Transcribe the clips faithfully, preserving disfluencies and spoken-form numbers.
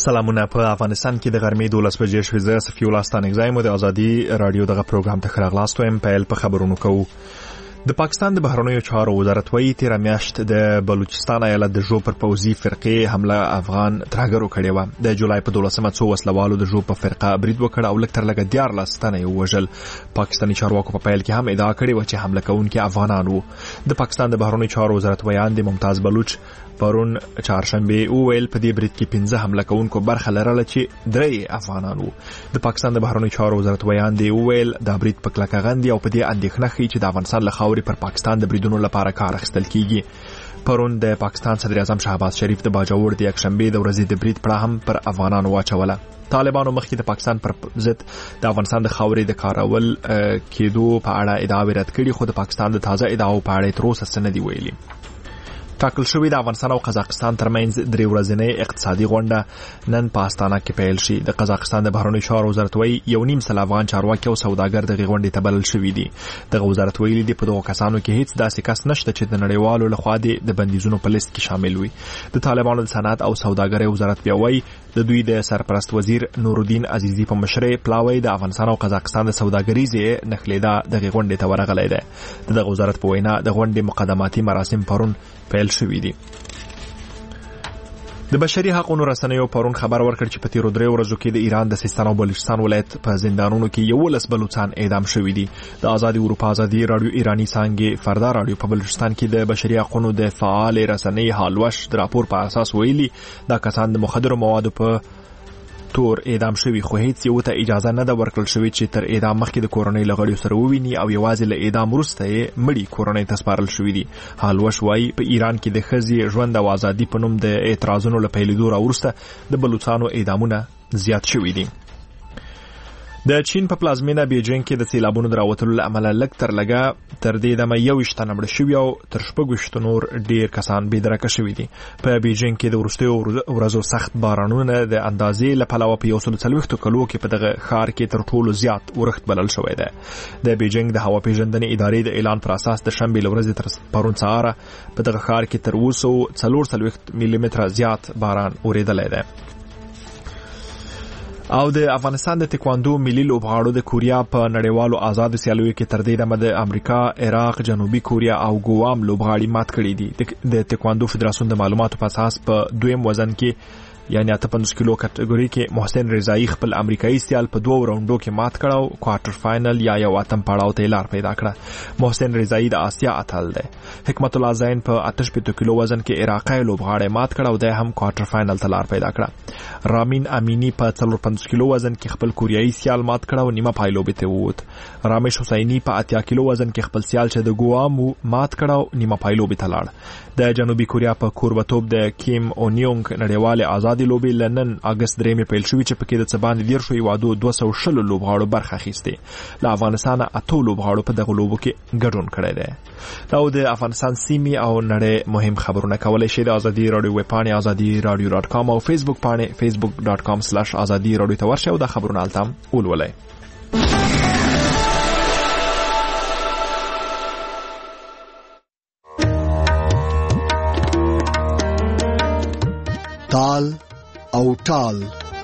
سلامونه. په افغانستان کې د غرمې دولس بجې شوې. زه صفي الله ستانکزی مو د ازادي رادیو دغه پروګرام ته ښه راغلاست وایم. پیل په خبرونو کوو. د پاکستان د بهرنیو چارو وزارت وایي تېره میاشت د بلوچستان ایالت د ژوب پر پوځي فرقې حمله افغان ترهګرو کړې وه. د جولای په دولسمه څو وسلوالو د ژوب په فرقه برید وکړ او لږ تر لږه دیارلس تنه یې ووژل. پاکستاني چارواکو په پیل کې هم ادعا کړې وه چې حمله کوونکي افغانان وو. د پاکستان د بهرنیو چارو وزارت ویاندې ممتاز بلوچ پرون چهارشنبه وویل په دې برید کې پنځه حمله کوونکو برخه لرله چې درې افغانان وو. د پاکستان د بهرنیو چارو وزارت ویاندې وویل دا برید په کلکه غندي او په دې اندېښنه ښیي چې د افغانستان له خاورې پر پاکستان د بریدونو لپاره کار اخیستل کیږي. پرون د پاکستان صدر اعظم شهباز شریف د باجوړ د یکشنبه د ورځې د برید پړه هم پر افغانانو واچوله. طالبانو مخکې د پاکستان پر ضد د افغانستان د خاورې د کارول کېدو په اړه ادعاوې رد کړي، خو د پاکستان د تازه ادعاو په اړه تر اوسه څه نه دي ویلي. ټاکل شوې د افغانستان او قزاقستان ترمنځ درې ورځنۍ اقتصادي غونډه نن په استانه کې پیل شي. د قزاقستان د بهرنیو چارو وزارت وایي یو نیم سل افغان چارواکي او سوداګر دغه غونډې ته بلل شوي دي. دغه وزارت ویلي دی په دغو کسانو کې هیڅ داسې کس نشته چې د نړیوالو لخوا د بندیزونو په لیست کې شامل وي. د طالبانو د صنعت او سوداګرۍ وزارت بیا وایي د دوی د سرپرست وزیر نورالدین عزیزی په مشرۍ پلاوی د افغانستان او قزاقستان د سوداګریزې نخلیدا دغه غونډې ته ورغلی دی. دغه وزارت په وینا د غونډې مقدماتي مراسم پرون پیل شوي دي. د بشري حقوقو رسنیو پرون خبر ورکړ چې په تیرو درې ورځو کې د ایران د سیستان او بلوچستان ولایت په زندانونو کې یولس بلوچستان اعدام شوي دي. د آزادي اروپا آزادي رادیو ایرانی څانګې فردا رادیو په بلوچستان کې د بشري حقوقو د فعال رسنۍ حالوش د راپور په اساس ویلي دا کسان د مخدرو موادو په تور اعدام شوي، خو هیڅ یو ته اجازه نه ده ورکړل شوې چې تر اعدام مخکې د کورنۍ له غړیو سره وویني او یوازې له اعدام وروسته یې مړي کورنۍ ته سپارل شوي دي. حالوش وایي په ایران کې د ښځې ژوند او ازادي په نوم د اعتراضونو له پیلېدو راوروسته د بلوچستانو اعدامونه زیات شوي دي. د چین په پلازمینه بیجینګ کې د سیلابونو د راوتلو له امله لږ تر لږه تر دې دمه یوویشت تنه مړه شوي او تر شپږویشتو نور ډېر کسان بېدرکه شوي دي. په بیجینګ کې د وروستیو ورځو سخت بارانونه د اندازې له پلوه په یو سل څلوېښتو کلو کې په دغه ښار کې تر ټولو زیات ورښت بلل شوی دی. د بیجینګ د هوا پیژندنې ادارې د اعلان پر اساس د شنبې له ورځې تر پرون سهاره په دغه ښار کې تر اوه سوه څلور څلوېښت ملي متره زیات باران اورېدلی دی. او د افغانستان د تکواندو ملي لوبغاړو د کوریا په نړیوالو آزادو سیالیو کې تر دې دمه د امریکا، عراق، جنوبي کوریا او ګوام لوبغاړي مات کړي دي. د تکواندو فدراسیون د معلوماتو په اساس په دویم وزن کې یعنی اته پنځوس کیلو کټګوري کې محسن رضایی خپل امریکایي سیال په دوه راوندو کې مات کړ او کوارټر فائنل یا یو اتم پړاو ته لار پیدا کړه. محسن رضایی د آسیا اتل دی. حکمت الله زین په اته شپېته کیلو وزن کې عراقي لوبغاړی مات کړ او د هم کوارټر فائنل ته لار پیدا کړه. رامین امینی په څلور پنځوس کیلو وزن کې خپل کوریایي سیال مات کړ او نیمه پایلوبې ته ووت. رامیش حسینی په اتیا کیلو وزن کې خپل سیال چې د ګوام مات کړ او نیمه پایلوبې ته لاړ. د جنوبي کوریا په کوربتوب د کیم اونیونګ نړیوالې آزادي لوبې لنن اگست درېمې پیل شوي چې پکې د څه باندې دېرشو هیوادو دوه سوه شلو لوبغاړو برخه اخیستې. له افغانستانه اتو لوبغاړو په دغه لوبو کې ګډون کړی دی. دا د افغانستان سیمې او نړۍ مهم خبرونه کولی شئ د ازادي راډیو ویب پاڼې ازادي راډیو ډاټ کام او فیسبوک پاڼې فیسبوک ډاټ کام سلاش ازادي راډیو ته ورشئ او دا خبرونه هلته هم ولولئ. تال او ټال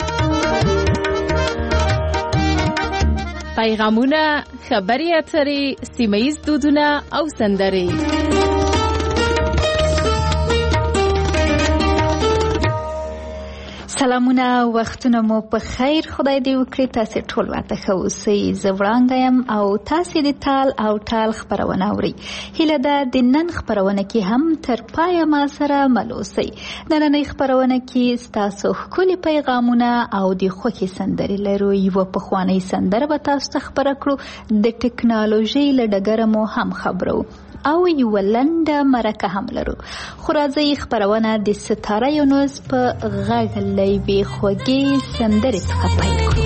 پیغامونه، خبري اترې، سیمه‌ییز دودونه او سندرې. سلامونه، وختونه مو په خیر. خدای دې وکړي تاسو ټول ورته ښه اوسئ. زه وړانګه یم او تاسو د تال او ټال خبرونه اورئ. هیله ده د نن خبرونه کې هم تر پایه ما سره مل اوسئ. نننۍ خبرونه کې ستاسو ښکلي پیغامونه او د خوښې سندرې لرو. یوه پخوانۍ سندره به تاسو ته خبره کړو. د ټکنالوژۍ له ډګره مو هم خبرو او یو لنډه مرکه هم لرو. خو راځئ خبرونه د ستاره یونس په غږ له یوې خوږې سندرې څخه پیل کړو.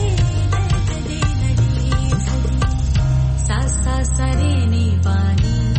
Sare ni bani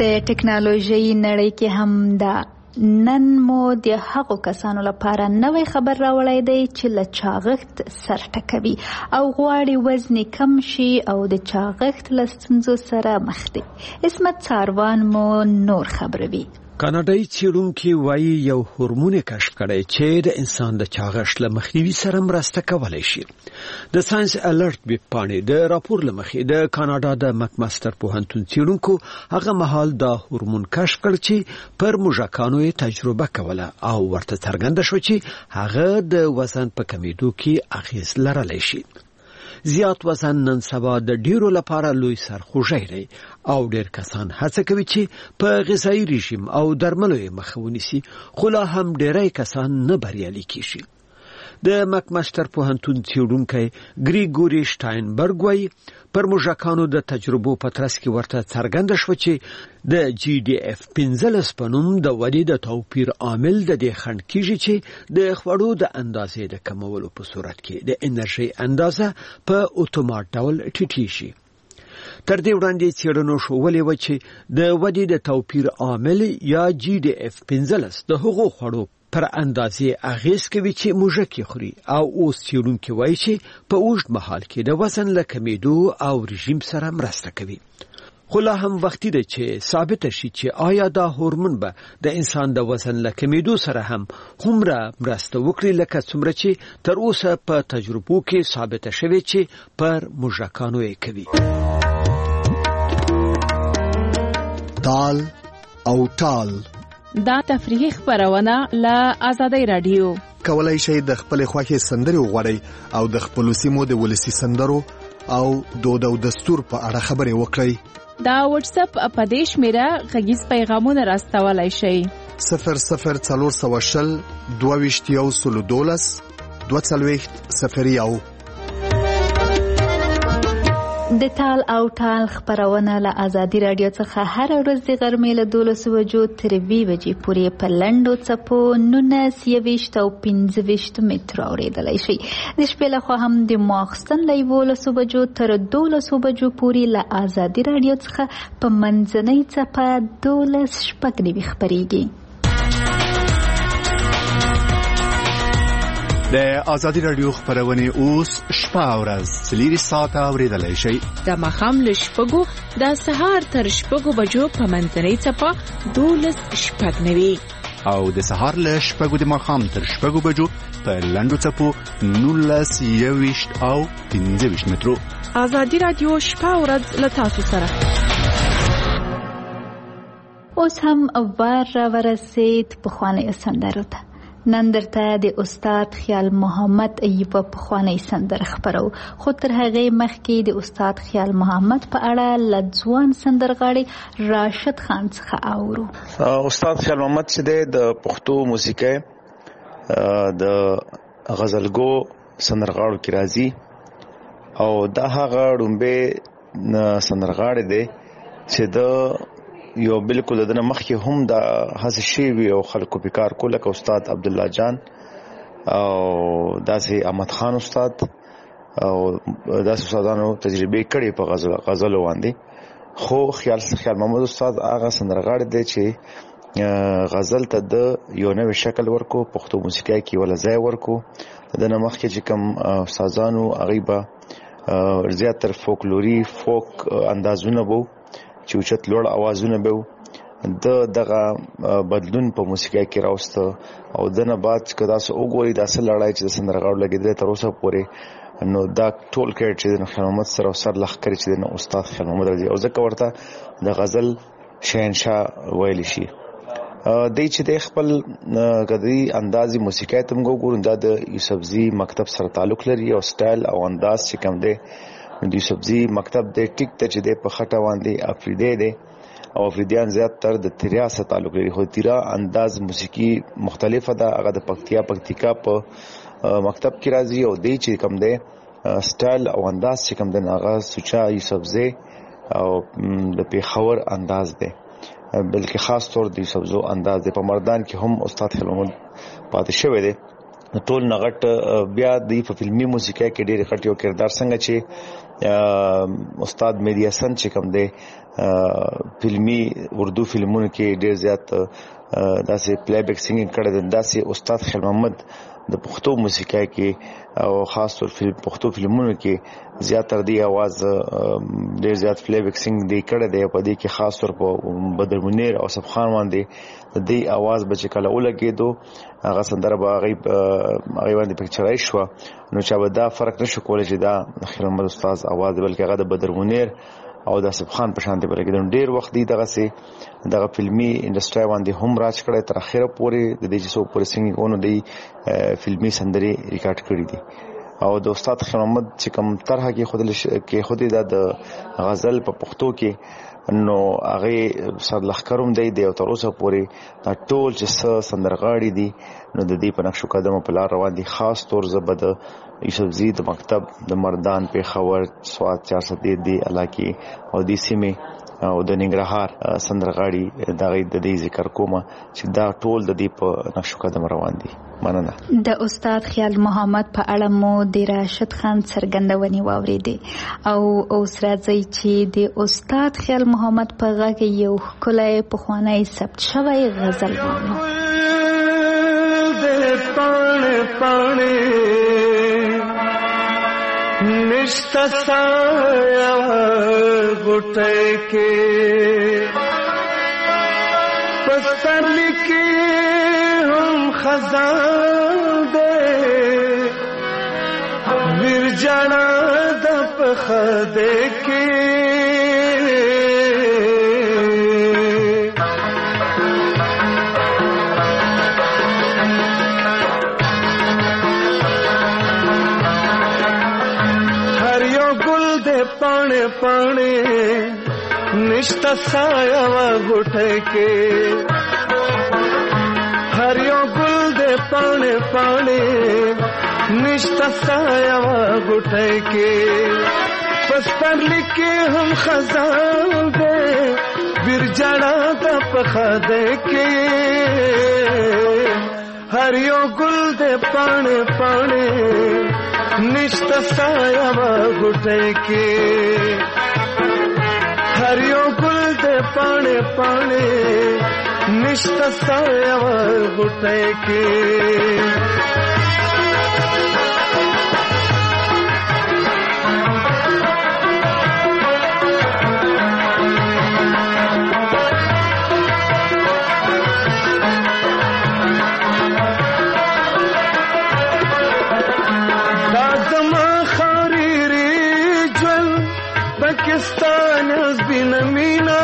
په ټکنالوژي نړۍ کې هم دا نن مو د هغو کسانو لپاره نوی خبر راوړی دی چې له چاغښت سر ټکوي او غواړي وزن کم شي او د چاغښت له ستونزو سره مخ دي. عصمت ساروان مو نور خبروي. کاناډایي څېړونکي وایي یو هورمون کشف کړی چې د انسان د چاغښت له مخنیوي سره مرسته کولی شي. د ساينس الرټ ویبپاڼې د راپور له مخې د کاناډا د مکماستر پوهنتون څېړونکو هغه مهال دا هورمون کشف کړ چې پر موږکانو یې تجربه کوله او ورته څرګنده شو چې هغه د وزن په کمیدو کې اغیز لرلی شي. زیات وزن نن سبا د ډیرو لپاره لوی سرخوږی دی او ډیر کسان هڅه کوي چې په غذایي رژیم او درملو یې مخه ونیسي، خو لا هم ډیری کسان نه بریالي کیږي. د مکماستر پوهنتون څېړونکی ګریګوري شټاینبرګ وایي پر موږکانو د تجربو په ترڅ کې ورته څرګنده شو چې د جی ډي اف پنځلس په نوم د ودې د توپیر عامل د دې خنډ کیږي چې د خوړو د اندازې د کمولو په صورت کې د انرژي اندازه په اتومات ډول ټیټیږي. تر دې وړاندې څېړنو ښودلې وه چې د ودې د توپیر عامل یا جی ډي اف پنځلس د هغو خوړو پر اندازې اغیز کوي چې موږک خوري او اوس څېړونکي وایي چې په اوږد مهال کې د وزن له کمیدو او رژیم سره مرسته کوي. خو لا هم وختي ده چې ثابته شي چې آیا دا هورمون به د انسان د وزن له کمیدو سره هم هومره مرسته وکړي لکه څومره چې تر اوسه په تجربو کې ثابته شوې چې پر موږکانو یې کوي. تال او ټال دا تفریحي خبرونه له آزادۍ رادیو. کولای شئ د خپل خوښې سندرې وغواړئ او د خپل سیمو د ولسی سندرو او دود او دستور په اړه خبرې وکړئ. دا واتس اپ په دې شمیره غږیز پیغامونه راستولای شئ. صفر صفر څلور سوه شل دوه ویشت یو سلو دولس دوه څلوېښت صفر یو. د تال او ټال خبرونه له آزادي رادیو څخه هر ورځ د غرمې له دولس بجو تر اوه بجې پورې په لنډو څپو نولس یوویشت او پنځه ویشت مترو اورېدلی شئ. د شپې لخوا هم د ماخستن له یولسو بجو تر دولسو بجو پورې له آزادي رادیو څخه په منځنۍ څپه دولس شپږ نوي خپرېږي. د آزادي رادیو خبرونه اوس شپه او ورځ څلور ساعته اورېدلی شئ. د ماښام له شپږو د سهار تر شپږو بجو په منځنۍ څپه دولس شپږ نوي او د سهار له شپږو د ماښام تر شپږو بجو په لنډو څپو نولس یوویشت او پنځه ویشت مترو. آزادي رادیو شپه او ورځ له تاسو سره. اوس هم وار را ورسید پخوانیو سندرو ته. نن درته د استاد خیال محمد یوه پخوانی سندره خبرو، خو تر هغې مخکې د استاد خیال محمد په اړه له ځوان سندرغاړي راشد خان څخه اورو. استاد خیال محمد چې دی د پښتو موسیقۍ د غزلګو سندرغاړو کې راځي او دا هغه ړومبی سندرغاړی دی چې د یو بالکل دنه مخکې هم د هڅې شوي او خلکو په کار کوله لکه استاد عبدالله جان او داسې احمد خان استاد او داسې استادانو تجربې کړې په غزل غزلو باندې. خو خیال خیال محمد استاد هغه سندرغاړی دی چې غزل ته د یو نوی شکل ورکو، پښتو موسیقۍ کې ولا ځای ورکو. دنه مخکې چې کوم استادانو هغه به زیاتره فولکلوري فوک اندازونه وو چې اوچت لوړ اوازونه به د دغه بدلون په موسیقۍ کې راوسته او دنه بعد چې تاسو وګورئ دا څه لړۍ چې د سندرغاړو لګېدلی تر اوسه پورې، نو دا ټول کریډ چې د خیال محمد سره سر لښکرې چې د استاد خیال محمد راځي او ځکه ورته د غزل شهنشاه ویلی شي. دی چې د خپل غدي اندازي موسیقۍ ته موږ وګورو دا د یوسفزي مکتب سره تعلق لري او سټایل او انداز چې کوم دی د یوسفزي مکتب د ټیک ته چې د په خټه باندې افریدی دی او افریدیان زیات تر د تریا سره تعلق لري، خو تریا انداز موسیقي مختلفه ده. هغه د پکتیا پکتیکا په مکتب کې راځي او دی چې کوم دی سټایل او انداز چې کوم دی هغه سوچا یوسفزي او د پیښور انداز دی، بلکې خاص طور د یوسفزو انداز دی. په مردان کې هم استاد خیال محمد پاتې شوی دی ټول نغټ بیا د فلمي موسیقي کې ډېر غټ یو کردار څنګه چې استاد مهدی حسن چې کوم دی فلمي اردو فلمونو کې ډېر زیات داسې پلی بیک سینګینګ کړی دی، داسې استاد خیر محمد د پښتو موسیقي کې او خاص طور په پښتو فلمونو کې زیاتره دی आवाज ډېر زیات پلی بیک سینګ دی کړی دی. په دې کې خاص طور په بدر منیر او صف خان باندې د دې आवाज بچ کله ولګېدو هغه سندره به هغه هغه باندې پکچرای شو، نو چا به دا فرق نشو کولای چې دا خیر محمد استاد आवाज بلکې هغه د بدر منیر او د صف خان په شان دی بلکې ډېر وخت دی دغه سي دغه فلمي انډستری باندې هم راج کړی تر اخره پورې د دې چې سو پورې سنگینګ اونو دی فلمي سندري ریکارډ کړی دي. او د استاد خیر محمد چې کوم طرح کې خود کې خودي د غزل په پښتو کې نو هغه صد لخرم دی دی او تر اوسه پورې دا ټول چې سندرغاړي دي نو د دې په نقشو قدم په لار روان دي. خاص طور زبد یوسف زید مکتب د مردان په خبر سواد چار سو دی علاقه او د سیمه او د ننګرهار سندرغاړي د دې ذکر کوم چې دا ټول د دې په نقشو قدم روان دي. مننه. د استاد خیال محمد په اړه مو د راشد خان څرګندونې واوریدې او اوس راځي چې د استاد خیال محمد په غږ یو ښکلی پخوانی ثبت شوی غزل واورو. پاڼې پاڼې نشته سایه غوټۍ کې پسرلی کې هم خزان دے ورجانا د پخده کې هر یو ګل دے پاڼې پاڼې نشتا سایه غوټۍ کې هر یو ګل دے پاڼې پاڼې نشتا سایه غوټۍ کې پسرلی کې هم خزان دے ورجانا د پخده کې هر یو ګل دے پاڼې پاڼې نشتا سایه غوټۍ کې هر یو ګل دے پاڼې پاڼې نشتا سایه غوټۍ کې دا زما خاریری ژوند پاکستان از بین مینا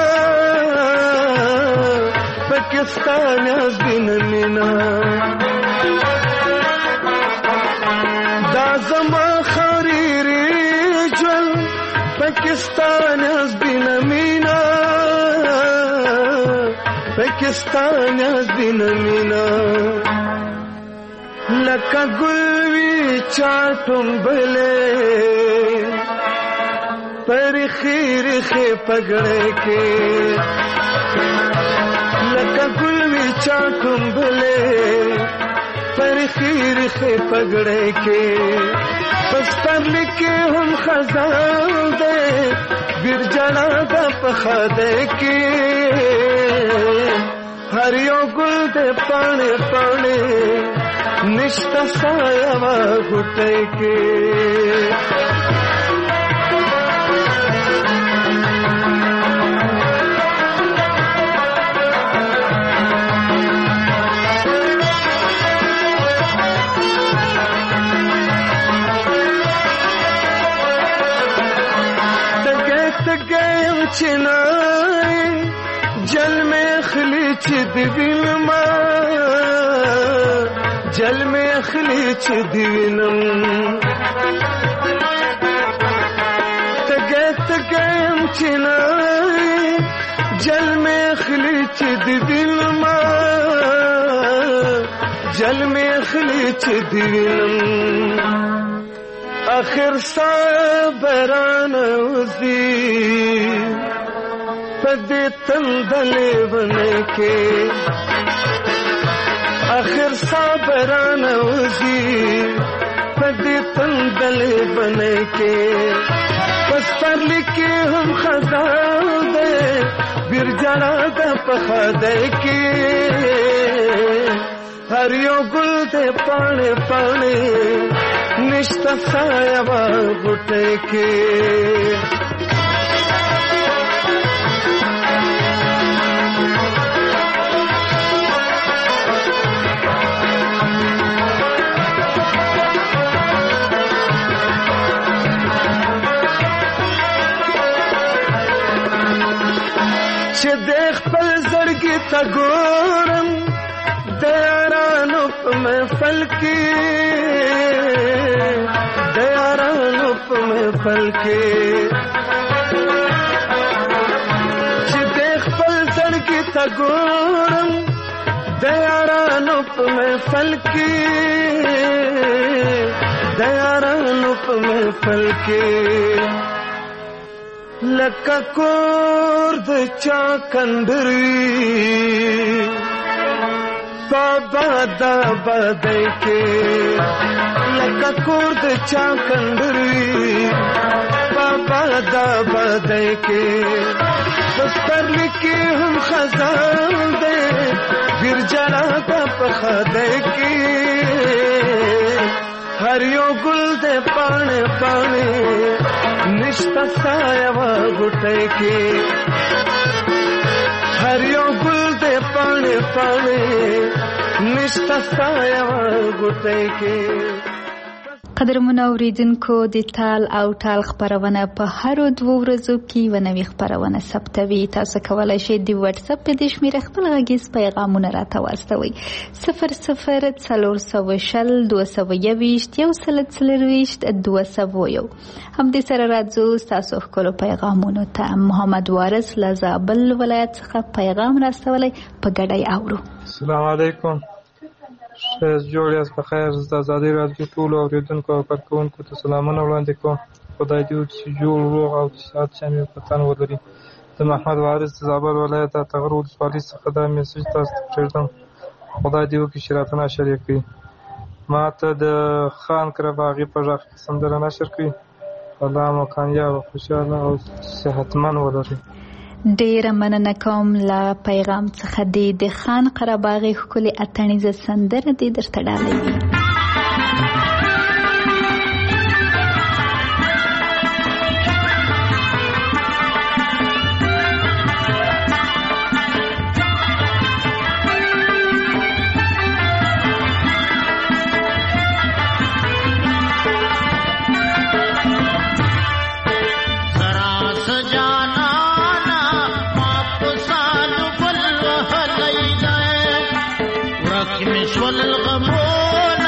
پاکستان از بین مینا دا زما خاریری ژوند پاکستان از بین مینا پاکستان از بین مینا لکه ګل وی چاټم بلې پر خیر خې پګړې کې لکه ګل وی چاټم بلې پر خیر خې پګړې کې پسرلی کې هم خزان دے ورجانا د پخده کې هر یو ګل دے پاڼې پاڼې نشتا سایه غوټۍ کې تګې تګې چنای جل میں خلی چې د وینما جل میں خلی چې د وینم تګې تګې چنای جل میں خلی چې د وینما جل میں خلی چې د وینم اخر صبران وزي پدې تندلې ونه کې آخر صابران وزی پدی تندل بنے کے پس پر لکے ہم خزان دے بیر جانا دا پخا دے کے ہر یو گل دے پانے پانے نشتا سایہ بوٹے کے چه دیخ پل زرگی تا گورم دیارانو پا محفل کی دیارانو پا محفل کی چه دیخ پل زرگی تا گورم دیارانو پا محفل کی دیارانو پا محفل کی لکا کور د چا کندری بابا دا بدای کے لکا کور د چا کندری بابا دا بدای کے دستر لکی ہم خزان دے گر جنا دا پخدای کے ہر یو گل دے پانے پانے نشتا سایہ گھٹے کے ہر یو گل دے پانے پانے نشتا سایہ گھٹے کے. قدرمنو اوریدونکو د تال او ټال خپرونه په هرو دوو ورځو کې یوه نوې خپرونه ثبتوي. تاسو کولی شئ د واتساپ په دې شمېره خپل غږیز پیغامونه راته واستوئ. صفر صفر څلور سوه شل دوه سوه یوویشت یو سل څلرویشت دوه سوه یو. همدې سره راځو ستاسو ښکلو پیغامونو ته. محمد وارث له زابل ولایت څخه پیغام راستولی، په ګډه یې اورو. السلام علیکم. ښه جوړ یاست، په خیر. زه د ازادۍ راډیو ټولو اورېدونکو او کارکوونکو ته سلامونه وړاندې کوم. خدای دې وکړي چې جوړ روغ او د صحت شامل وطن ولري. زه محمد وارث د زابل ولایت د اتغر ولسوالۍ څخه دا میسج تاسو ته پرېږدم. خدای دې وکړي چې راته نشر یې کړي. ما ته د خان قرهباغي په غږ کې سندره نشر کړي. الله مو کامیاب او خوشحاله او صحتمند ولري. ډیره مننه کوم له پیغام څخه. دی د خان قرهباغي ښکلې اتڼیزه سندره دې درته ډالوي. مشول الغمون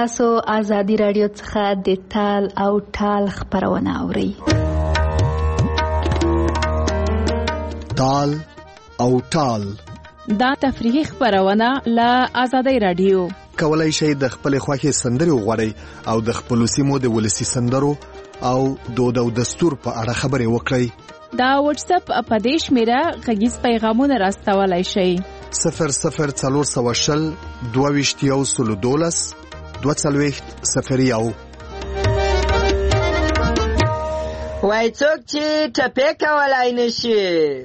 تاسو آزادي رادیو څخه د تال او ټال خبرونه اورئ. تال او ټال دا تفریحي خبرونه له آزادي رادیو. کولای شئ د خپل خوښي سندري وغواړئ او د خپل سیمو د ولسی سندرو او دود او دستور په اړه خبرې وکړئ. دا واتس اپ اپدیش میرا غږیز پیغامونه راستولای شئ. صفر صفر څلور سوه شل دوه ویشت یو سلو دولس دوه څلوېښت صفر یو. وای څوک چې ټپې کولای نشي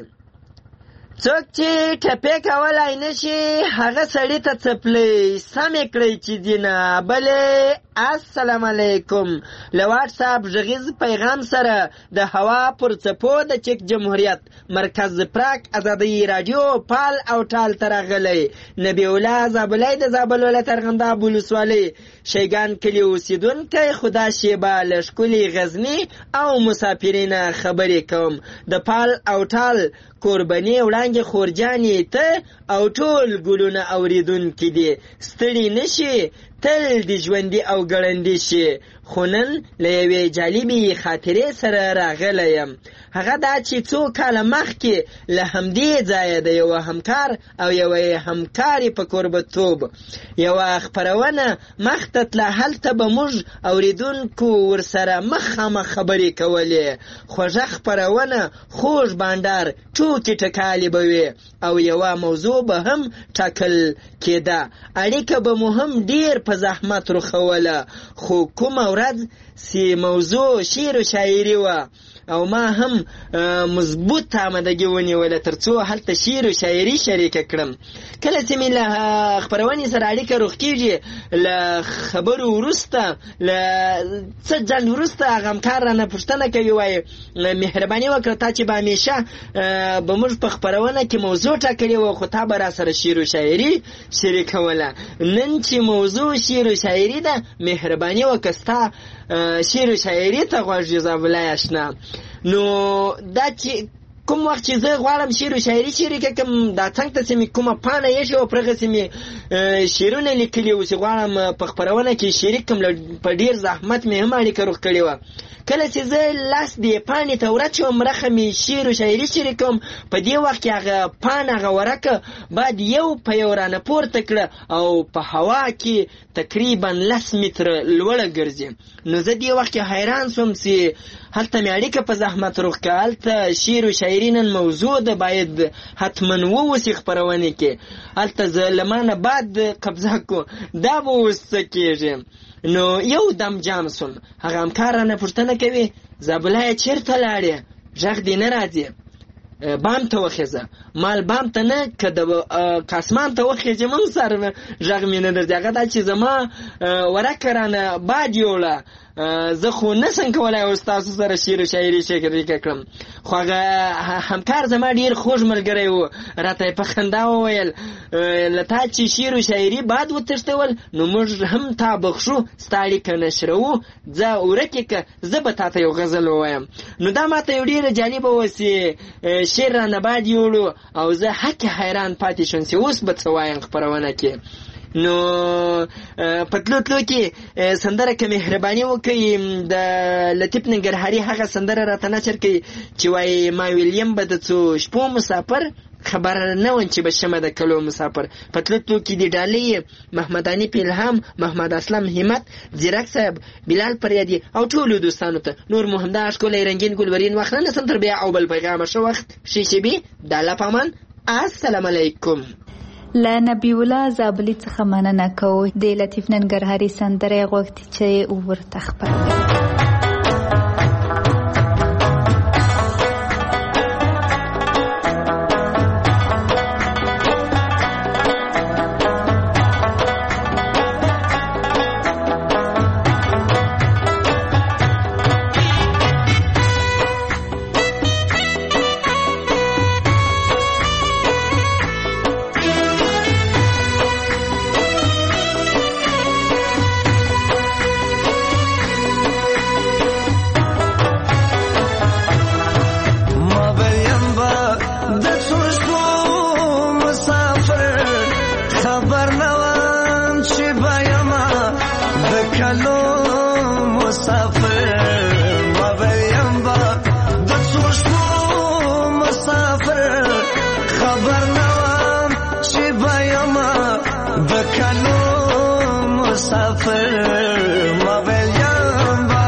څوک چې ټپې کولای نشي هغه سړی ته څپلۍ سمې کړئ چې دینه بلې. السلام علیکم. له واټساپ غږیز پیغام سره د هوا پر څپو د چک جمهوریت مرکز پراک آزادي رادیو پال او ټال ته راغلی. نبی الله زابلی د زابل ولایت ارغنداب ولسوالۍ شیګان کلي اوسېدونکی خدا شیبه له ښکلي غزني او مسافرینه خبرې کوم. د پال او ټال قرباني وړاندې خورجانې ته او ټول ګلونه اوریدونکي دي. ستړي نشي تل د ژوندي او ګړندي شي. خو نن له یوې جالبې خاطرې سره راغلی یم. هغه دا چې څو کاله مخکې له همدې ځایه د یوه همکار او یوه همکارې په کوربتوب یوه خپرونه مخته تله. هلته به موږ اوریدونکو ورسره مخامخ خبرې کولې. خوږه خپرونه، خوږ بانډار، ټوکې ټکالې به وي او یوه موضوع به هم ټاکل کېده. اړیکه به مو هم ډېر په زحمت رخوله. خو کومه ورځ چې موضوع شعر و شاعري وه او ما هم مضبوط آمدګي ونیوله تر څو هلته شعر و شاعري شریکه کړم. کله چې مې له خپرونې سره اړیکه روغ کېږي له خبرو وروسته له څه ځنډ وروسته هغه همکار رانه پوښتنه کوي، وایي مهرباني وکړه تا چې به همیشه به موږ په خپرونه کې موضوع ټاکلې وه خو تا به را سره شعر و شاعري شریکوله. نن چې موضوع شعر و شاعري ده مهرباني وکړه ستا شعر و شاعري ته غوږ جزابالله اشنا. نو دا چې کوم وخت چې زه غواړم شعر و شاعري شریکه کړم دا څنګ ته چې مې کومه پاڼه ایښې وه پرغسې مې شعرونه لیکلي وو چې غواړم په خپرونه کې شریک کړم. په ډېر زحمت مې هم اړیکه روغ کړې وه. کله چې زه لاس دې پاڼې ته ورچوم رخه مې شعر و شاعري شریکوم په دې وخت کې هغه پاڼه هغه ورقه باید یو په یو رانه پورته کړه او په هوا کې تقریبا لس متره لوړه ګرځي. نو زه دې وخت کې حیران سوم چې هلته مې اړیکه په زحمت روغ کړه. هلته شعر و شاعري نن موضوع ده باید حتما ووسي خپرونې کې. هلته زه له ما نه بعد قبضه کو دا به اوس څه کېږي. نو یو دم جام سوم. هغه همکار رانه پوښتنه کوي زابلایه چېرته لاړې غږ دې نه راځي؟ بام ته وخېزه. مال بام ته نه که د کاسمان ته وخېږي من سره غږ مې نه درځي. هغه دا چې زما ورکه رانه باد یوړه زه خو نسم کولی اوس تاسو سره شعر و شاعري شریکه کړم. خو هغه همکار زما ډېر خوږ ملګری و. راته یې په خندا وویل له تا چې شعر و شاعري باد وتښتول نو موږ هم تا بخښو ستا اړیکه نشروو ځه ورکې که زه به تا ته یو غزل ووایم. نو دا ما ته یو ډېره جالبه وه چې شعر رانه باد یوړو او زه حق حیران پاتې شوم چې اوس به څه وایم خپرونه کې. نو په تلو تلو کې سندره که مهرباني وکړي د لطیف ننګرهاري هغه سندره راته نشر کوي چې وایي ما ویلیم به د څو شپو مسافر خبر نه وم چې به شمه د کلو مسافر. په تلو تلو کې د ډالۍ محمداني پیلهام، محمد اسلم همت، زیرک صاحب، بلال پریادي او ټولو دوستانو ته نور مو همدا ښکلی رنګین ګلورین وخت نه نسم تر بیا او بل پیغامه ښه وخت ښې شیبې د الله په امان. السلام علیکم. له نبی الله زابلی څخه مننه کوو د لطیف ننګرهاري سندره غوښتي چې ورته خپروي. مسافر ما ویم با د څو شپو مسافر خبر نوام چې بایم د کلو مسافر ما ویم با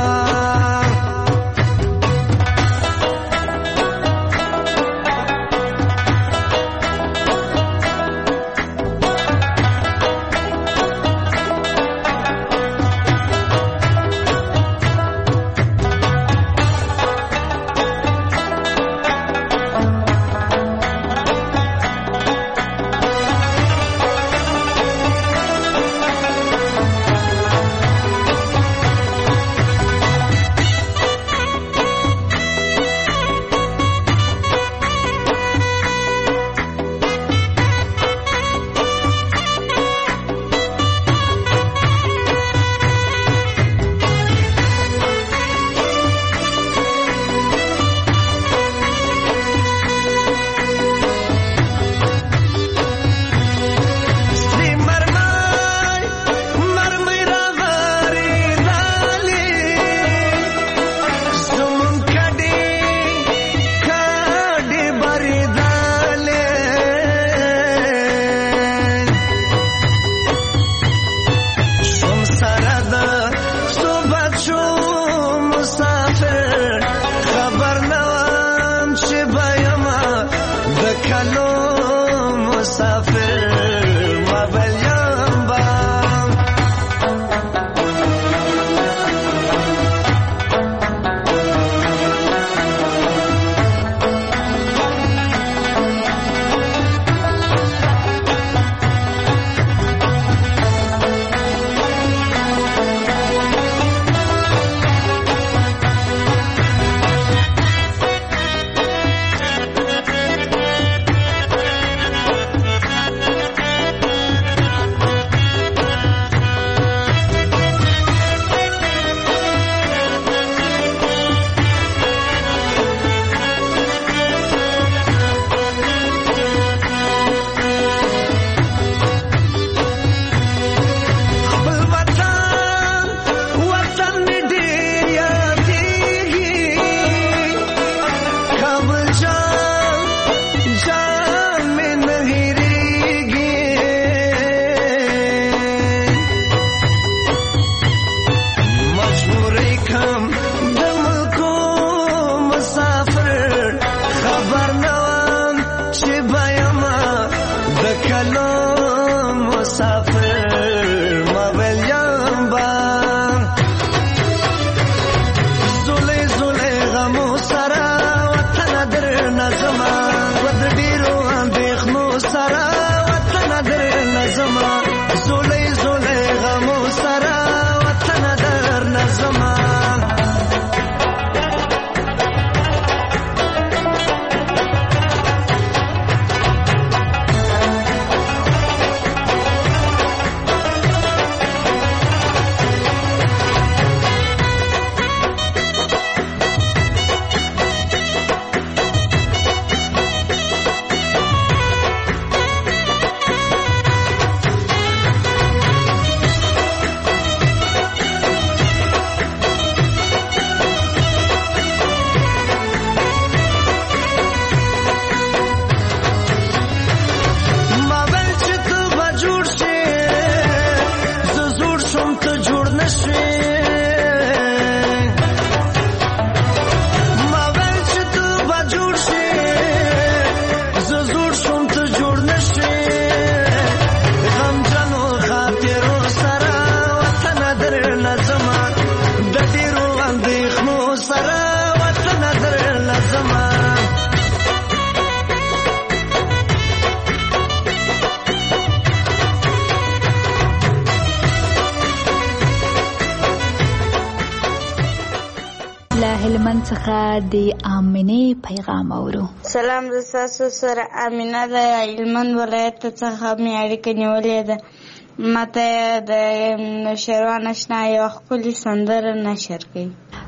هلمند څخه د امینه پیغام اورو. سلام، د تاسو سره امینه د هلمند ولایت څخه مې اړیکه نیولې ده. ماته د شروان آشنا یو ښکلې سندره نشر کړي.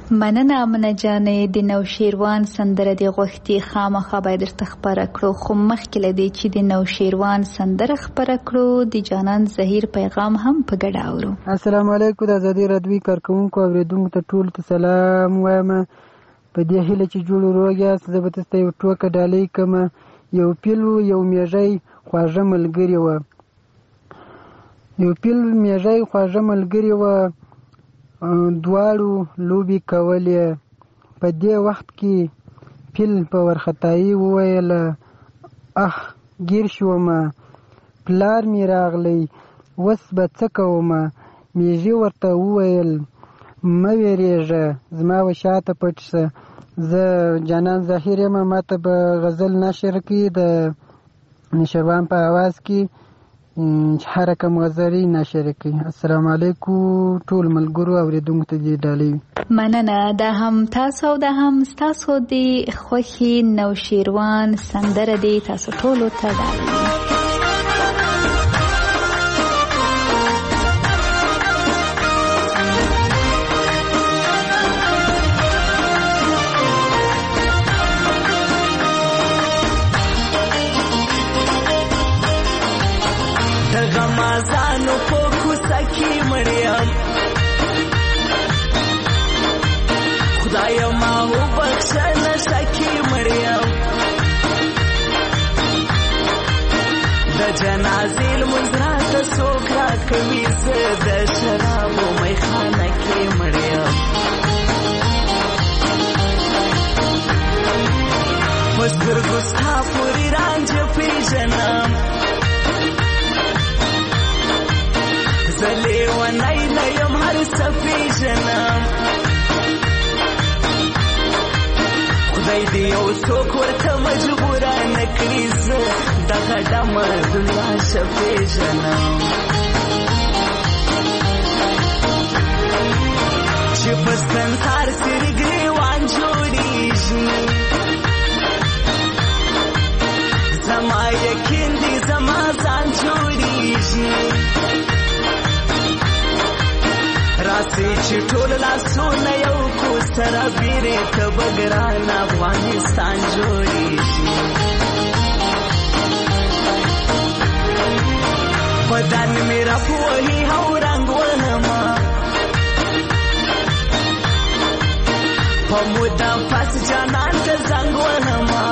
مننه امنه جانې د نوشیروان سندره د غوښتي خامخا باید درته خپره کړو، خو مخکې له دې چې د نوشیروان سندره خپره کړو د جانان زهیر پیغام هم په ګډه اورو. السلام علیکم. د ازادي راډیو کارکوونکو اوریدونکو ته ټولو ته سلام وایم. په دې هیله چې جوړ روغ یاست. زه به تاسو ته یو ټوکه ډالۍ کوم. یو پیل یو میږی خواږه ملګري وه. یو پیل میږی خواږه ملګري وه، دواړو لوبې کولې. په دې وخت کې پیل په وارخطایي وویل اخ ګیر شومه، پلار مې راغلی، اوس به څه کومه. میږي ورته وویل مه ویرېږه، زما و شاته پټ شه، زه جانان ظاهر یم، ما ته به غزل نشر کړي د نشروان په اواز کې چې هر رقم غزلې نشر کړي. السلام علیکم ټول ملګرو اوریدونکو ته دې ډالۍ. مننه. دا هم تاسو او دا هم ستاسو د خوښي نوشیروان سندره دی، تاسو ټولو ته ډالۍ. غمازانو په کوڅه کې مړیم، خدایا ما وبخښه نشه کې مړیم. د جنازې لمونځ راته څوک راکوي، زه د شرابو میخانه کې مړیم. په سترګو ستا پورې رانجه پېژنم، زه لیونی نه یم هر څه پېژنم. خدای دې یو څوک ورته مجبوره نه کړي، زه دغه ډمه دنیا ښه پېژنم. چې په سنسار سرې ګریوان جوړېږي، زما یقین دی زما ځان جوړېږي. راسي چې ټول لاسونه یو کو سره بیرې ته بګران افغانستان جوړېږي. بدن مې راپوهي او رنګ وهما، په مدام پس جانان ته زنګ وهما.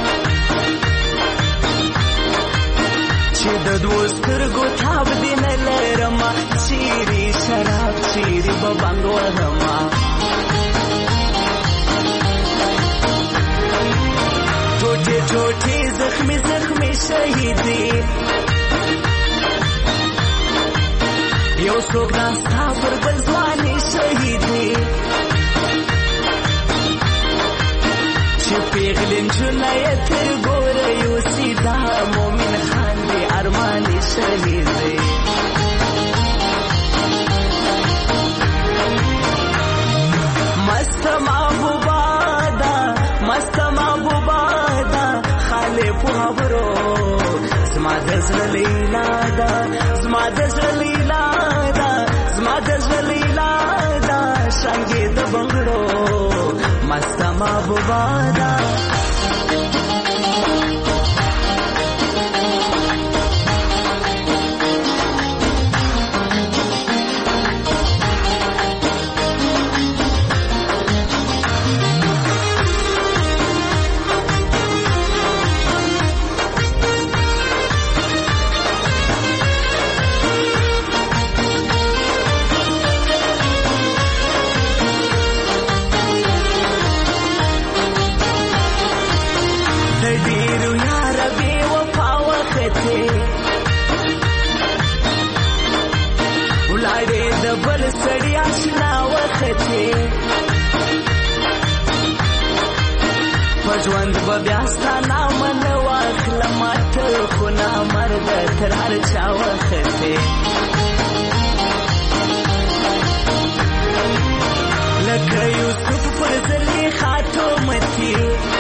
چې د دوو سترګو تاب دې نه لرمه، چیرې شراب چیرې به بنګ وهمه. ټوټې ټوټې زخمي زخمي شهیدې، یو څوک دا ستا پر بل ځوانې شهیدې. چې پیغلې نجونه یې تر ګوره یوسي، دا مومن خان دې ارمانې شهیدې. مست محبوبا دا مست محبوبا دا خاله په خبرو، زما د زړه لیلا دا زما د زړه لیلا دا زما د زړه لیلا دا څنګه د بنگړو مست محبوبا دا. سړی آشنا وختې په ژوند به بیا ستا نامه نه واخلم، ته خو نامرده تر هر چا وختې. لکه یوسف پر زلیخا تومتې،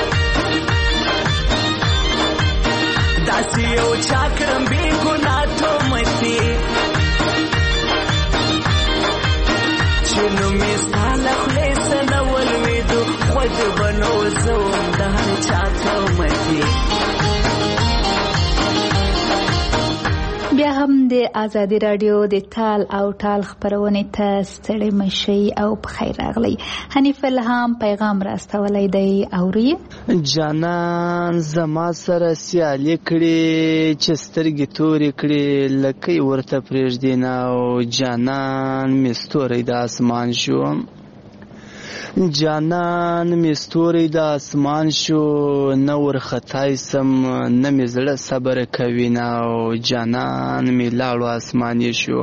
داسې یو چا کړم بې ګناه تومتې. چې نومې ستا له خولې څه نه ازادي رادیو د تال او ټال خبرونه ته ستړي مشي او بخیر راغلی. حنیف الهام پیغام راستولی دی اوري. جانان زما سره سیالي کړي چې سترګې تورې کړي لکه ورته پرېږدي نه او جانان مې ستوری د اسمان شو جانان مې ستوری د اسمان شو نه ورختای سم نه مې زړه صبر کوي نه او جانان مې لاړو اسماني شو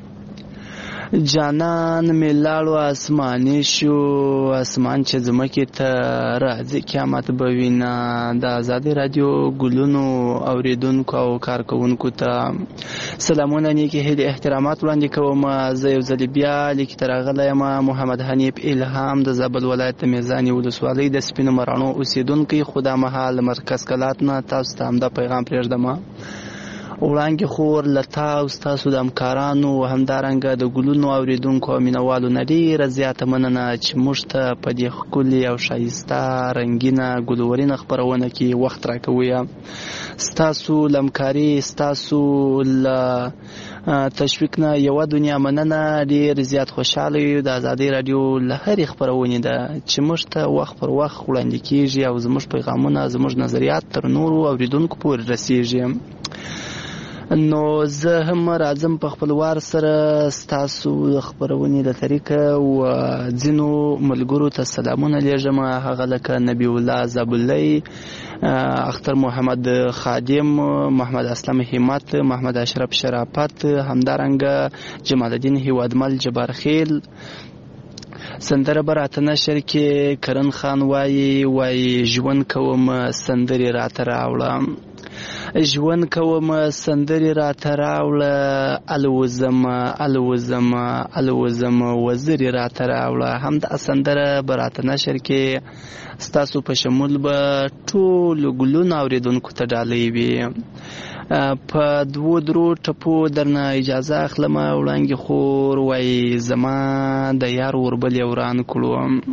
جانان مې لاړو اسماني شو اسمان چې ځمکې ته راځي قیامت به وینه. د ازادي رادیو ګلونو اوریدونکو او کارکوونکو ته سلامونه نیکې هیلې احترامات وړاندې کوم. زه یو ځلې بیا لیکې ته راغلی یم محمد حنیف الهام د زابل ولایت د میزانې ولسوالۍ د سپینو مراڼو اوسېدونکی. خو دا مهال مرکز کلات نه تاسو ته همدا پیغام پرېږدم. وړاندې خور له تاسو ستاسو د همکارانو همدارنګه د ګلونو اوریدونکو او مینوالو نه ډېره زیاته مننه چې موږ ته په دې ښکلې او ښایسته رنګینه ګلورینه خپرونه کې وخت راکوئ. ستاسو له همکاري ستاسو له تشویق نه یوه دنیا مننه. ډېر زیات خوشحاله یو د ازادۍ راډیو له هرې خپرونې ده چې موږ ته وخت پر وخت وړاندې کېږي او زموږ پیغامونه زموږ نظریات تر نورو اوریدونکو پورې رسېږي. نو زه هم راځم په خپل وار سره ستاسو خبرونې له طریقه او ځینو ملګرو ته سلامونه لیږم. هغه لکه نبی الله زابلی، اختر محمد خادم، محمد اسلم همت، محمد اشرف شرافت، همدارنګه جمال الدین هیوادمل جبارخیل. سندره براته نشر کې کرن خان وایي وایي ژوند کوم سندرې راته راوړه ژوند کوم سندرې راته راوړه الوزم الوزم الوزم وزرې راته راوړه. همدا سندره براته نشر کې ستاسو په شمول به ټول ګلونه اوریدونکو ته ډالۍ وي. په دوو درو ټپو درنه اجازه اخلم. وړاندې خور وایي زما د یار وربلې وران کړو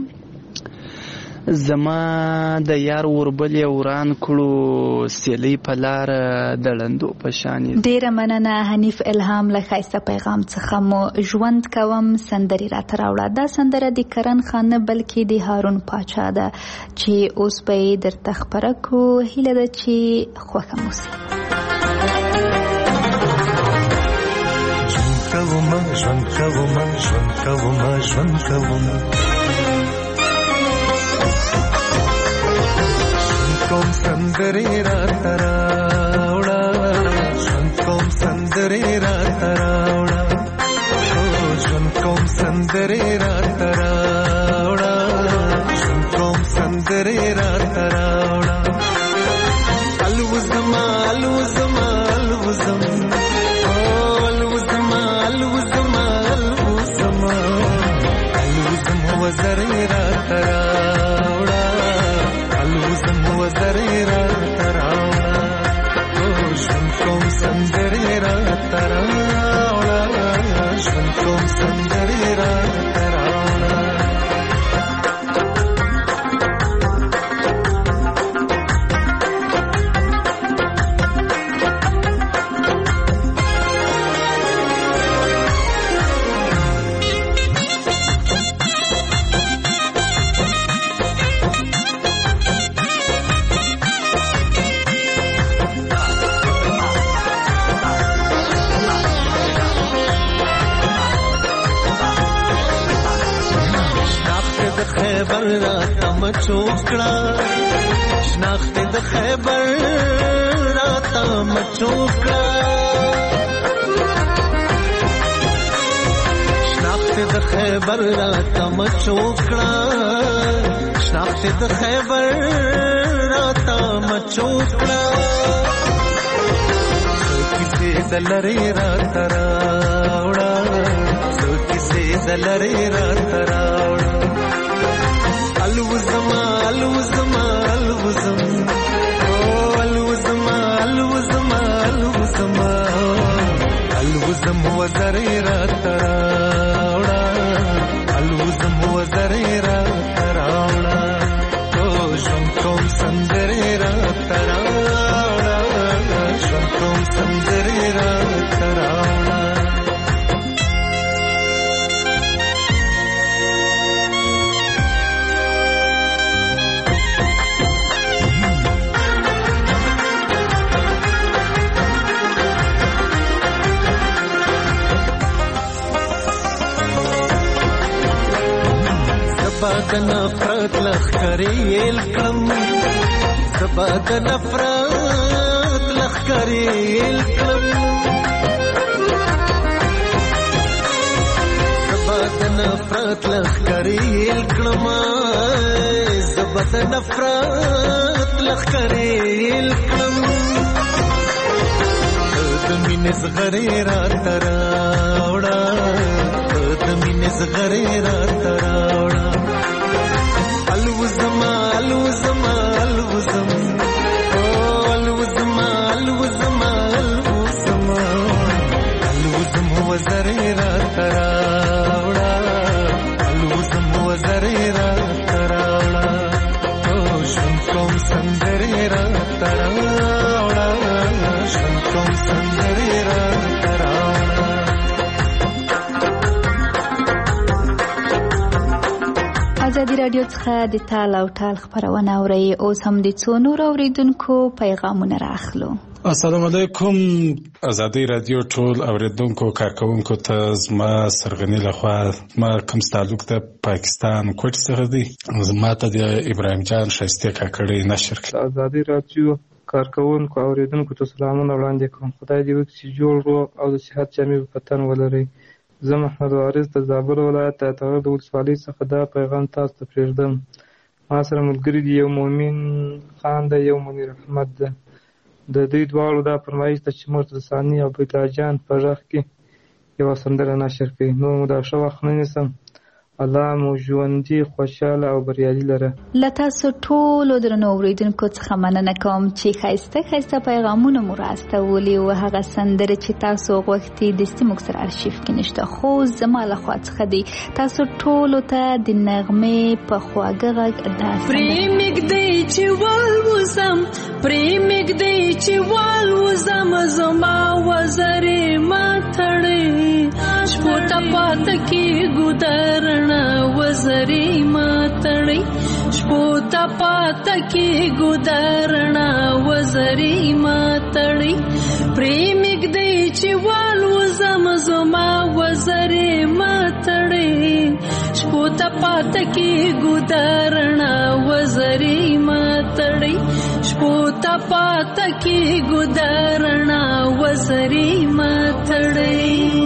زما د یار وربلې وران کړو سیلۍ په لاره د ړندو په شانې. ډېره مننه حنیف الهام له ښایسته پیغام څخه مو. ژوند کوم سندرې راته راوړه. دا سندره د کرن خان نه بلکې د هارون پاچا ده چې اوس به یې درته خپره کړو. هیله ده چې خوښه مو سي. ژوند کوم ژوند کوم ژوند کوم ژوند کوم کوم سندرې راته راوړه ژوند کوم سندرې راته راوړه ژوند کوم سندرې راته راوړه ژوند کوم سندرې راته راوړه الوزم الوزم الوزم الوزم الوزم الوزم الوزم وزرې راته راوړه الوزم وزرې راته راوړه ژوند کوم سندرې راته راوړه ژوند کوم سندرې راته راوړه. خیبر راته مچوکړه شناخت د خیبر راته مچوکړه شناخت د خیبر راته مچوکړه شناخت د خیبر راته مچوکړه کیسې دلری راته راوړه کیسې دلری راته راوړه الوزم الوزم الوزم الوزم الوزم الوزم الوزم وزرې راته راوړه الوزم وزرې راته راوړه ژوند کوم سندرې راته راوړه ژوند کوم سندرې راته راوړه د نفرت لخکرې الکم زبا د نفرت لخکرې الکم زبا د نفرت لخکرې الکم زبا د نفرت لخکرې الکم د مینې زغرې را تراوړه د مینې زغرې را تراوړه الوزما الوزما الوزم او الوزما الوزما الوزما الوزم وزرې را تراوړه الوزم وزرې را تراوړه او ژوند کوم سندرې را تراوړه ژوند کوم سندرې را تراوړه. ازادي راډیو څخه د تال او ټال خبرونه اورئ. اوس هم د څو نور اوریدونکو پیغامونه راخلو. السلام علیکم. ازادي راډیو ټول اوریدونکو کارکونکو ته زما سرغنی لخوا ما کوم تعلق د پاکستان کوټ څخه دی. زما ته د ابراهیم جان شایسته کاکړی نشر کړ. ازادي راډیو کارکونکو اوریدونکو ته سلامونه وړاندې کوم. خدای دې وکړي جوړ روغ او د صحت جامې په تن ولرئ. زه محمد وارث د زابل ولایت د تغر د ولسوالۍ څخه دا پیغام تاسو ته پرېږدم. ما سره ملګري دي، یو مومن خان دی، یو منیر احمد ده. د دوی دواړو دا فرمایش ده چې موږ د ثاني او بیتا جان په غږ کې یوه سندره نشر کړي. نور مو دا ښه وخت نه نیسم. الله مو ژوندي خوشحاله او بریالي لره. له تاسو ټولو درنو اوریدونکو څخه مننه کوم چې ښایسته ښایسته پیغامونه مو راستولي او هغه سندرې چې تاسو غوښتي دستي موږ سره ارشیف کې نشته، خو زما له خوا څخه دی. تاسو ټولو ته د نغمې په خواږه غږ دا پرې مږدی چې والوزم پرې مږدی چې والوزم زما وزرې ما تړې شپو ته پاته کېږو درڼه وزرې ما تړې شپو ته پاته کېږو درڼه وزرې ما تړې پرې مږدی چې والوزم زما وزرې ما تړې شپو ته پاته کېږو درڼه وزرې ما تړې شپو ته پاته کېږو درڼه وزرې ما تړې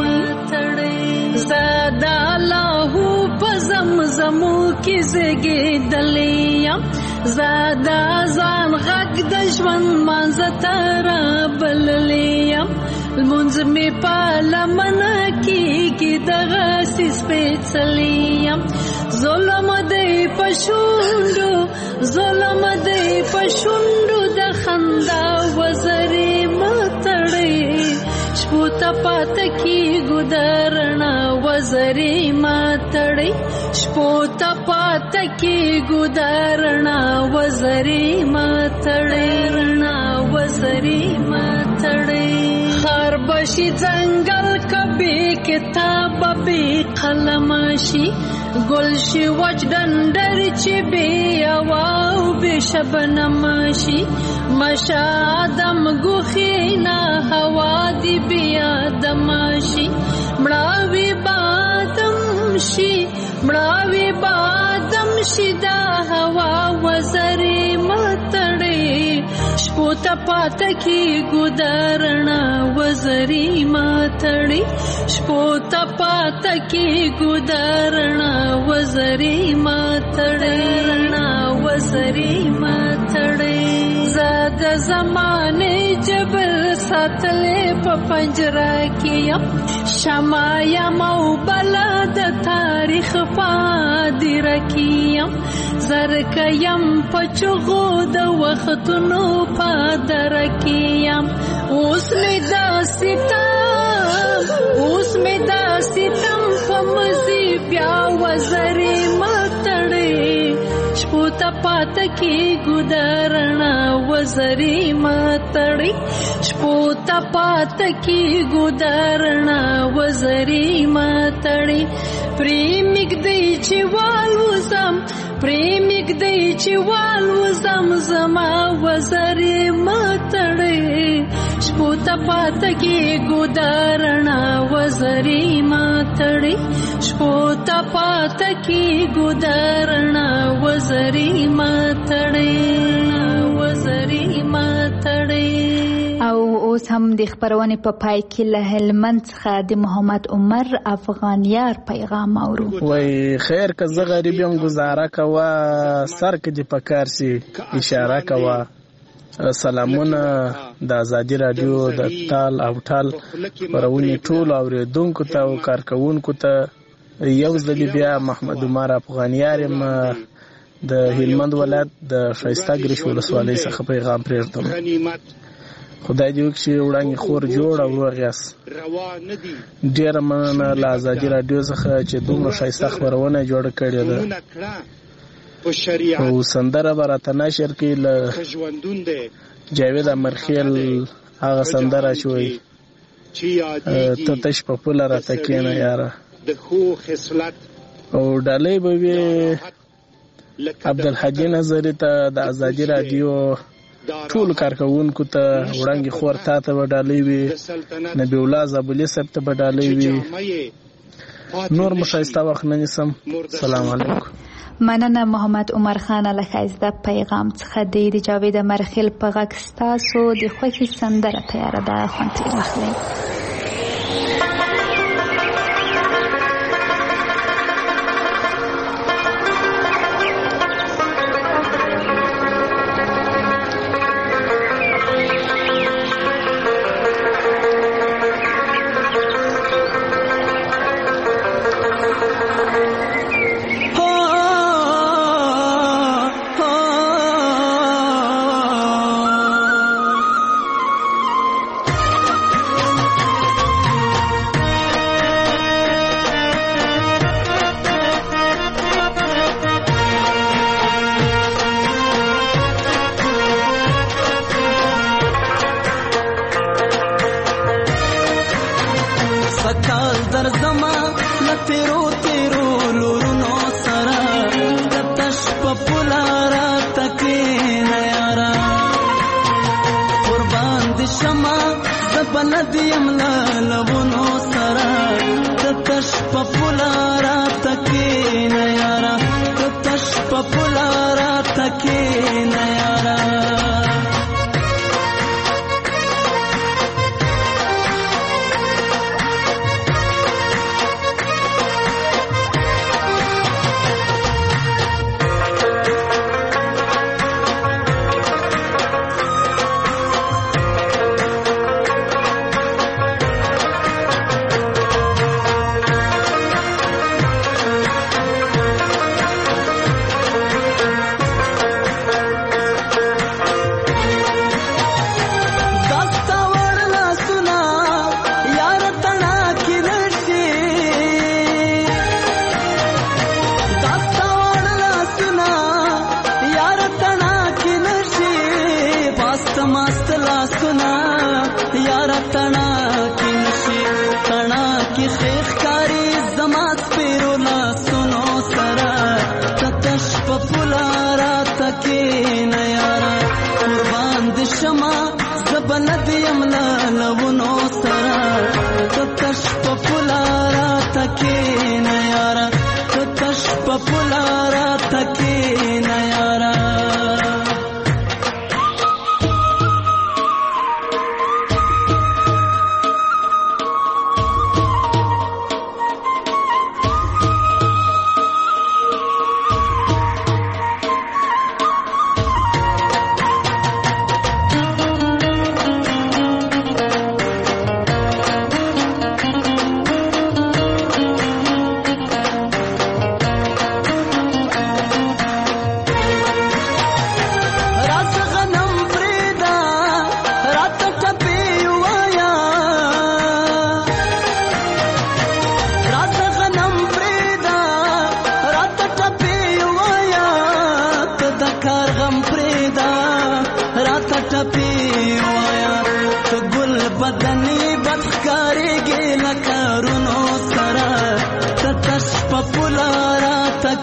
زادا لاهو په زمزمو کې زګېدلې یم زادا ځان غږ د ژوند مانځه ته رابللې یم لمونځ مې په لمنه کېږي دغسې سپېڅلی یم ظلم دی په شونډو ظلم دی په شونډو د خندا وزرې مه تړې شپو ته پاته کېږو درڼه وزرې ما تړې شپو ته پاته کېږو درڼه وزرې ما تړې رڼا وزرې ما تړې خار بشي ځنګل کبې کتاب بې قلم شي ګل شي وچ ډنډر چې بې هوا او بې شبنم شي مشه آدم ګوښې نه هوا دې بې آدم شي مړاوي بادم شي مړاوي بادم شي دا هوا وزرې مه تړې شپو ته پاته کېږو درڼه وزرې ما تړې شپو ته پاته کېږو درڼه وزرې ما تړې رڼا وزرې ما تړې زه د زمانې جبر ساتلې په پنجره کې یم شمع یم او بله د تاریخ په هدیره کې یم زرکه یم په چغو د وختونو په دره کې یم اوس مې دا ستم اوس مې دا ستم په مزي بیا وزرې مه تړې شپو ته پاته کېږو درڼه وزرې ما تړې شپو ته پاته کېږو درڼه وزرې ما تړې پریمګ دی چې والوزم پریمګ دی چې والوزم زما وزرې ماتړې شپو ته پاته کې ګودارنا وزرې ماتړې شپو ته پاته کې ګودارنا وزرې ماتړې وزرې ماتړې. او اوس هم د خبرونې په پای کې له هلمند څخه د محمد عمر افغانیار پیغام اورو. وای خیر که زه غریب یم گزاره کوه سر کې دې پکار سي اشاره کوه. سلامونه د ازادي رادیو د تال او ټال خپرونې ټولو اورېدونکو ته او کارکوونکو ته یو ځل بیا محمد عمر افغانیار یم د هلمند ولایت د ښایسته ګریش ولسوالۍ څخه پیغام پرېږدم. خدای دې وکړي وړاندې خور جوړ او روغ یاست. ډېره مننه له ازادي رادیو څخه چې دومره ښایسته خپرونه جوړه کړې ده. او سندره به راته نشر کړي له جاوید امرخیل هغه سندره چې وایي ته تش په پوله راته کښېنه یاره. او ډالۍ به وي عبدالحجي نظري ته د ازادي رادیو ټول کارکوونکو ته وړاندې خور تا ته به ډالۍ وي نبی الله زابلي صاحب ته به ډالۍ وي. نور مو ښایسته وخت نه نیسم. سلام علیکم. مننه محمد عمر خان له ښایسته پیغام څخه. د جاوید امرخیل په غږ ستاسو د خوښې سندره تیاره ده، خوند ترې واخلئ.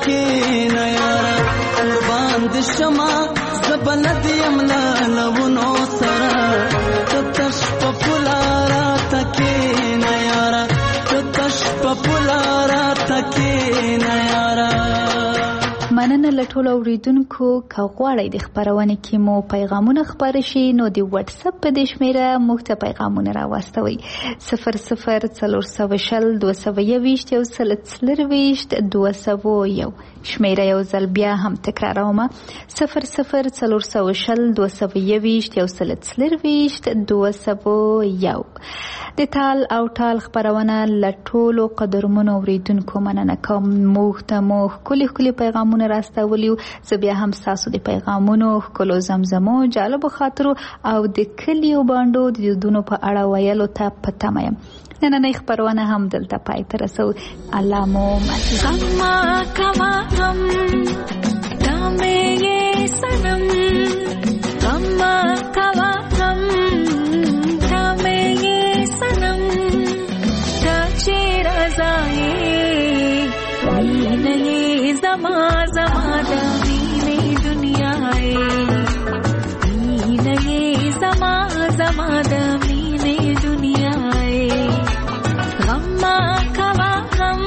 تکینا یارا قربان د شما زبلد یملا لونو سرا تش پپولارا تکینا یارا تش پپولارا تکینا یارا. مننه له ټولو اوریدونکو. که غواړئ د خپرونې کې مو پیغامونه خپاره شي نو د واتس اپ په دې شمیره موږ ته پیغامونه راواستوئ. صفر صفر څلور سوه شل دوه سوه یوویشت یو سل څلرویشت دوه سوه یو. شمیره یو ځل بیا هم تکرارومه: صفر صفر څلور سوه شل دوه سوه یوویشت یو سل څلرویشت دوه سوه یو. د تال او ټال خپرونه له ټولو قدرمنو اوریدونکو مننه کوم. موږ ته مو ښکلي ښکلي پیغامونه راستولیو. زه بیا هم ستاسو د پیغامونو، ښکلو زمزمو، جالبو خاطرو او د کلیو بانډو د دودونو په اړه ویلو ته په تمه یم. نننۍ خپرونه هم دلته پای ته رسو. الله مو مل. غما کما غم دامه یې سنم، غما کما غم دامه یې سنم، تا چې رضایې وینه یې زما زما د مینې دنیا یې، وینه یې زما زما د مینې دنیا یې. غما کوا غم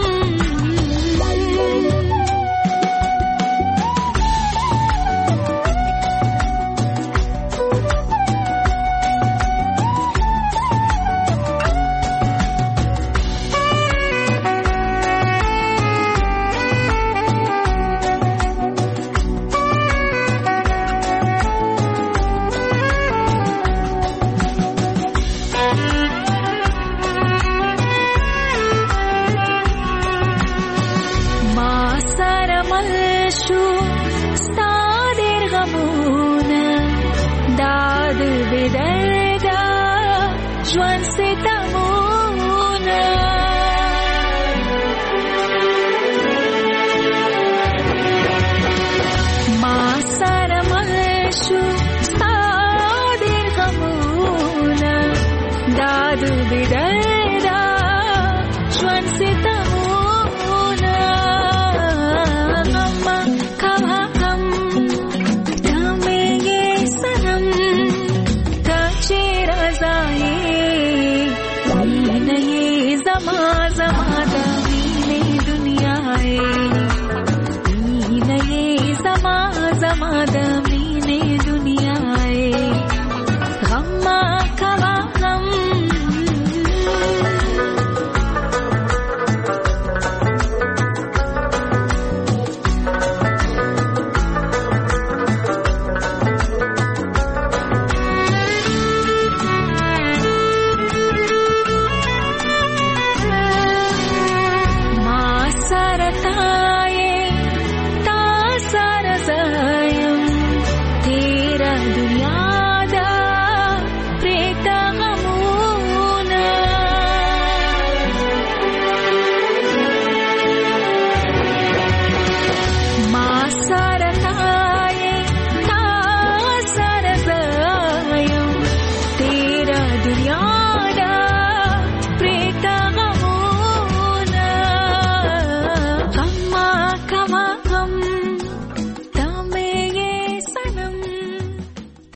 दुनिया